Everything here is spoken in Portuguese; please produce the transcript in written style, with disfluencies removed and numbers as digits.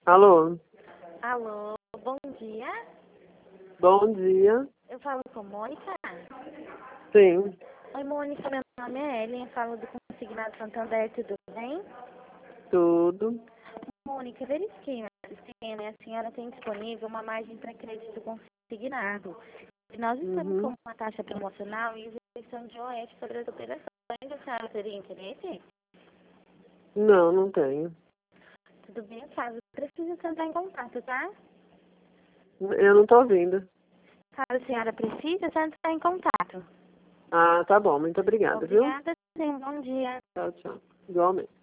Alô? Alô, bom dia. Bom dia. Eu falo com Mônica. Sim. Oi, Mônica, meu nome é Ellen, eu falo do Consignado Santander, tudo bem? Tudo. Mônica, verifiquei no sistema, a senhora tem disponível uma margem para crédito consignado. E nós estamos com uma taxa promocional e isenção de OS sobre as operações. A senhora teria interesse? Não, não tenho. Tudo bem, caso precise entrar em contato, tá? Eu não tô ouvindo. Caso a senhora precise, é só entrar em contato. Ah, tá bom. Muito obrigada, viu? Obrigada, sim, bom dia. Tchau, tchau. Igualmente.